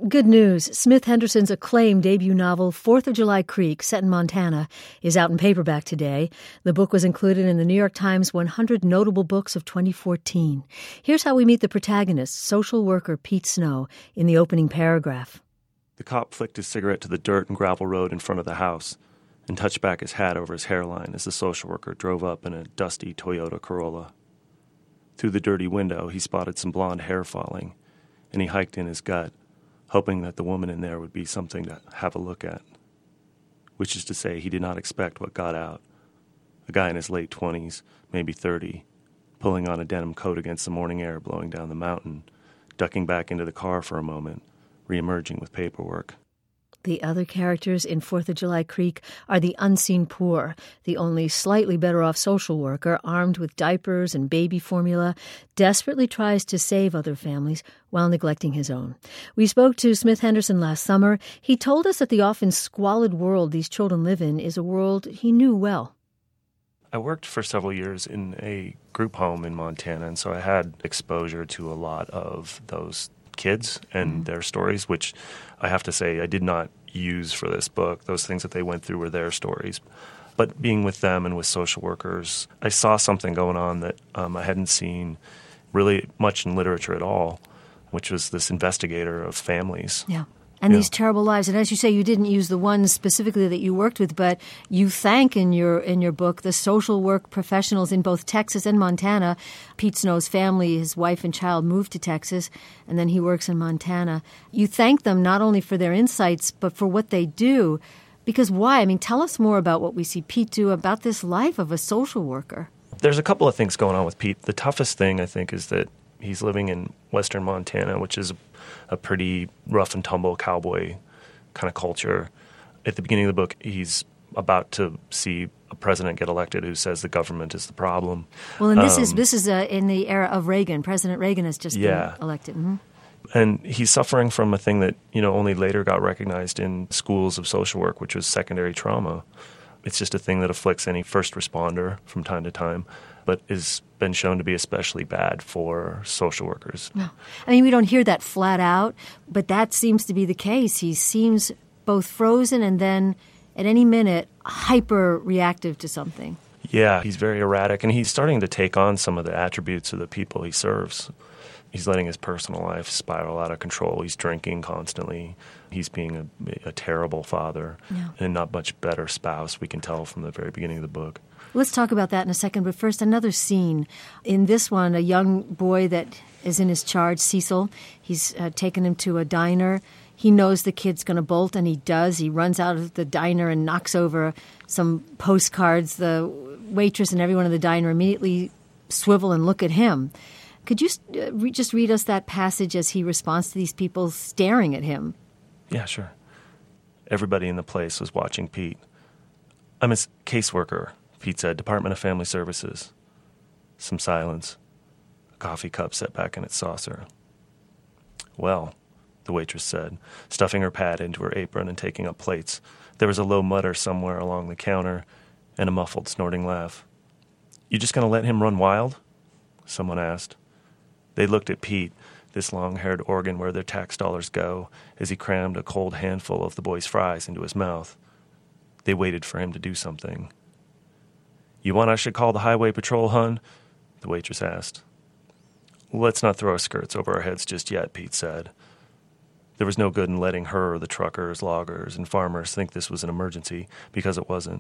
Good news. Smith Henderson's acclaimed debut novel, 4th of July Creek, set in Montana, is out in paperback today. The book was included in the New York Times 100 Notable Books of 2014. Here's how we meet the protagonist, social worker Pete Snow, in the opening paragraph. The cop flicked his cigarette to the dirt and gravel road in front of the house and touched back his hat over his hairline as the social worker drove up in a dusty Toyota Corolla. Through the dirty window, he spotted some blonde hair falling, and he hiked in his gut, hoping that the woman in there would be something to have a look at. Which is to say, he did not expect what got out. A guy in his late 20s, maybe 30, pulling on a denim coat against the morning air blowing down the mountain, ducking back into the car for a moment, re-emerging with paperwork. The other characters in 4th of July Creek are the unseen poor, the only slightly better off social worker, armed with diapers and baby formula, desperately tries to save other families while neglecting his own. We spoke to Smith Henderson last summer. He told us that the often squalid world these children live in is a world he knew well. I worked for several years in a group home in Montana, and so I had exposure to a lot of those kids and their stories, which I have to say I did not use for this book. Those things that they went through were their stories. But being with them and with social workers, I saw something going on that I hadn't seen really much in literature at all, which was this investigator of families. Yeah. And these terrible lives. And as you say, you didn't use the ones specifically that you worked with, but you thank in your book the social work professionals in both Texas and Montana. Pete Snow's family, his wife and child, moved to Texas, and then he works in Montana. You thank them not only for their insights, but for what they do. Because why? I mean, tell us more about what we see Pete do, about this life of a social worker. There's a couple of things going on with Pete. The toughest thing, I think, is that he's living in western Montana, which is a pretty rough and tumble cowboy kind of culture. At the beginning of the book, he's about to see a president get elected who says the government is the problem. Well, and this is in the era of Reagan. President Reagan has just been elected. Mm-hmm. And he's suffering from a thing that, only later got recognized in schools of social work, which was secondary trauma. It's just a thing that afflicts any first responder from time to time, but has been shown to be especially bad for social workers. No. I mean, we don't hear that flat out, but that seems to be the case. He seems both frozen and then, at any minute, hyper-reactive to something. Yeah, he's very erratic, and he's starting to take on some of the attributes of the people he serves. He's letting his personal life spiral out of control. He's drinking constantly. He's being a terrible father and not much better spouse, we can tell from the very beginning of the book. Let's talk about that in a second, but first, another scene. In this one, a young boy that is in his charge, Cecil, he's taken him to a diner. He knows the kid's going to bolt, and he does. He runs out of the diner and knocks over some postcards. The waitress and everyone in the diner immediately swivel and look at him. Could you just read us that passage as he responds to these people staring at him? Yeah, sure. Everybody in the place was watching Pete. "I'm his caseworker," Pete said, "Department of Family Services." Some silence. A coffee cup set back in its saucer. "Well," the waitress said, stuffing her pad into her apron and taking up plates. There was a low mutter somewhere along the counter and a muffled, snorting laugh. "You just going to let him run wild?" someone asked. They looked at Pete, this long-haired organ where their tax dollars go, as he crammed a cold handful of the boy's fries into his mouth. They waited for him to do something. "You want I should call the highway patrol, hun?" the waitress asked. "Let's not throw our skirts over our heads just yet," Pete said. There was no good in letting her, the truckers, loggers, and farmers think this was an emergency, because it wasn't.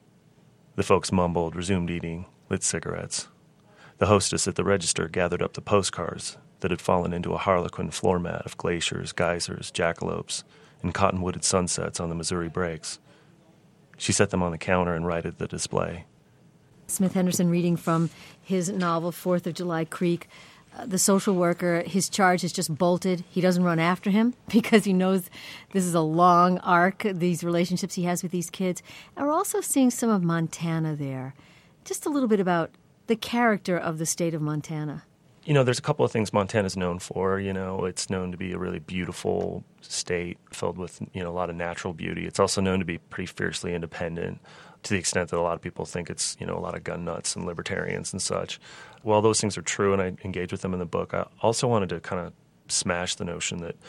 The folks mumbled, resumed eating, lit cigarettes. The hostess at the register gathered up the postcards that had fallen into a harlequin floor mat of glaciers, geysers, jackalopes, and cottonwooded sunsets on the Missouri breaks. She set them on the counter and righted the display. Smith Henderson reading from his novel, 4th of July Creek. The social worker, his charge is just bolted. He doesn't run after him because he knows this is a long arc, these relationships he has with these kids. And we're also seeing some of Montana there. Just a little bit about the character of the state of Montana. There's a couple of things Montana's known for. It's known to be a really beautiful state filled with, a lot of natural beauty. It's also known to be pretty fiercely independent, to the extent that a lot of people think it's, a lot of gun nuts and libertarians and such. While those things are true, and I engage with them in the book, I also wanted to kind of smash the notion that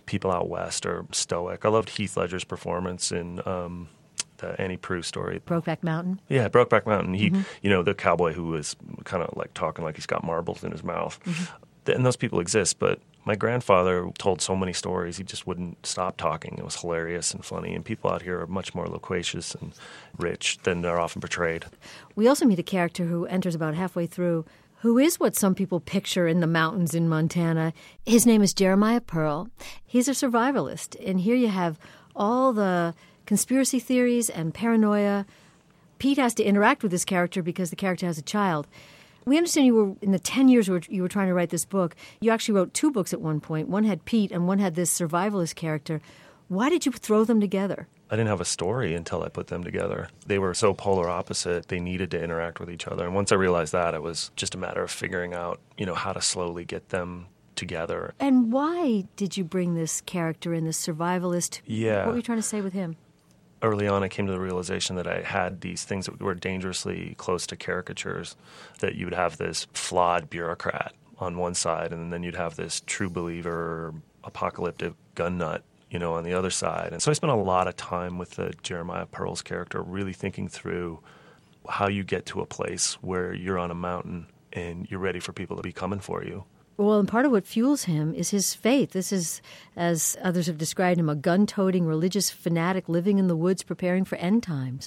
people out west are stoic. I loved Heath Ledger's performance in the Annie Proulx story. Brokeback Mountain? Yeah, Brokeback Mountain. He, the cowboy who was kind of like talking like he's got marbles in his mouth. And those people exist, but my grandfather told so many stories, he just wouldn't stop talking. It was hilarious and funny, and people out here are much more loquacious and rich than they're often portrayed. We also meet a character who enters about halfway through, who is what some people picture in the mountains in Montana. His name is Jeremiah Pearl. He's a survivalist, and here you have all the conspiracy theories and paranoia. Pete has to interact with this character because the character has a child. We understand you were, in the 10 years you were trying to write this book, you actually wrote 2 books at one point. One had Pete and one had this survivalist character. Why did you throw them together? I didn't have a story until I put them together. They were so polar opposite, they needed to interact with each other. And once I realized that, it was just a matter of figuring out, how to slowly get them together. And why did you bring this character in, this survivalist? Yeah. What were you trying to say with him? Early on, I came to the realization that I had these things that were dangerously close to caricatures, that you would have this flawed bureaucrat on one side, and then you'd have this true believer, apocalyptic gun nut, on the other side. And so I spent a lot of time with the Jeremiah Pearl's character, really thinking through how you get to a place where you're on a mountain and you're ready for people to be coming for you. Well, and part of what fuels him is his faith. This is, as others have described him, a gun-toting religious fanatic living in the woods preparing for end times.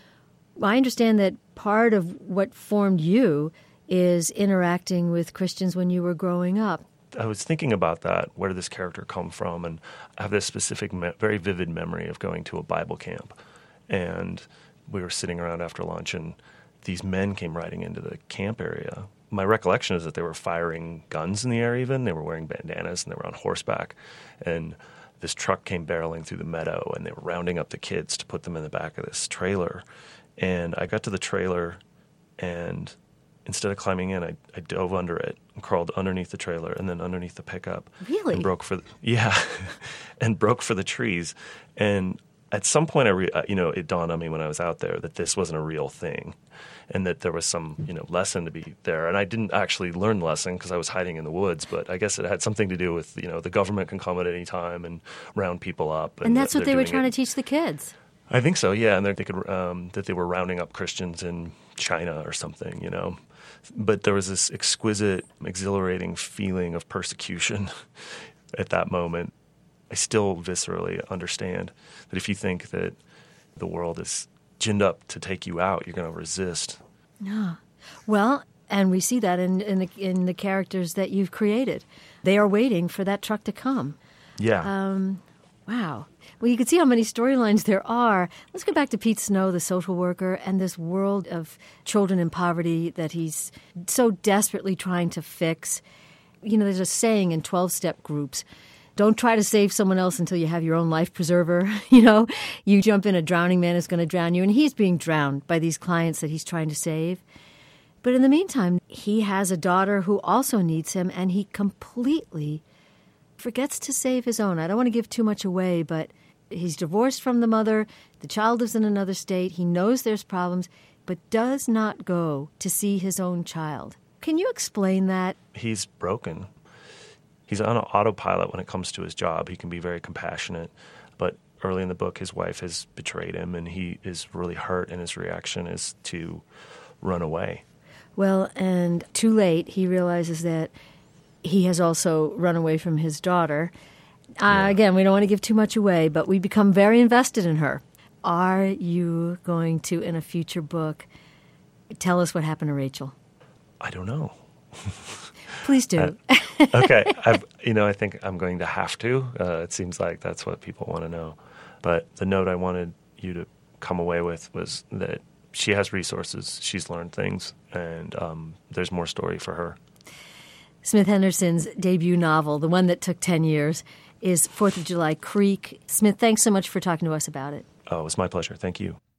I understand that part of what formed you is interacting with Christians when you were growing up. I was thinking about that. Where did this character come from? And I have this specific, very vivid memory of going to a Bible camp. And we were sitting around after lunch, and these men came riding into the camp area. My recollection is that they were firing guns in the air even. They were wearing bandanas, and they were on horseback. And this truck came barreling through the meadow, and they were rounding up the kids to put them in the back of this trailer. And I got to the trailer, and instead of climbing in, I dove under it and crawled underneath the trailer and then underneath the pickup. Really? And broke for and broke for the trees. And at some point, it dawned on me when I was out there that this wasn't a real thing, and that there was some, lesson to be there. And I didn't actually learn the lesson because I was hiding in the woods, but I guess it had something to do with, the government can come at any time and round people up. And that's what they were trying to teach the kids. I think so, yeah. And they could that they were rounding up Christians in China or something, But there was this exquisite, exhilarating feeling of persecution at that moment. I still viscerally understand that if you think that the world is ginned up to take you out, you're going to resist. Yeah. Well, and we see that in the characters that you've created. They are waiting for that truck to come. Yeah. Wow. Well, you can see how many storylines there are. Let's go back to Pete Snow, the social worker, and this world of children in poverty that he's so desperately trying to fix. There's a saying in 12-step groups, don't try to save someone else until you have your own life preserver. You jump in, a drowning man is going to drown you, and he's being drowned by these clients that he's trying to save. But in the meantime, he has a daughter who also needs him, and he completely forgets to save his own. I don't want to give too much away, but he's divorced from the mother. The child lives in another state. He knows there's problems, but does not go to see his own child. Can you explain that? He's broken. He's on an autopilot when it comes to his job. He can be very compassionate, but early in the book, his wife has betrayed him, and he is really hurt, and his reaction is to run away. Well, and too late, he realizes that he has also run away from his daughter. Again, we don't want to give too much away, but we become very invested in her. Are you going to, in a future book, tell us what happened to Rachel? I don't know. Please do. Okay. I think I'm going to have to. It seems like that's what people want to know. But the note I wanted you to come away with was that she has resources, she's learned things, and there's more story for her. Smith Henderson's debut novel, the one that took 10 years, is 4th of July Creek. Smith, thanks so much for talking to us about it. Oh, it was my pleasure. Thank you.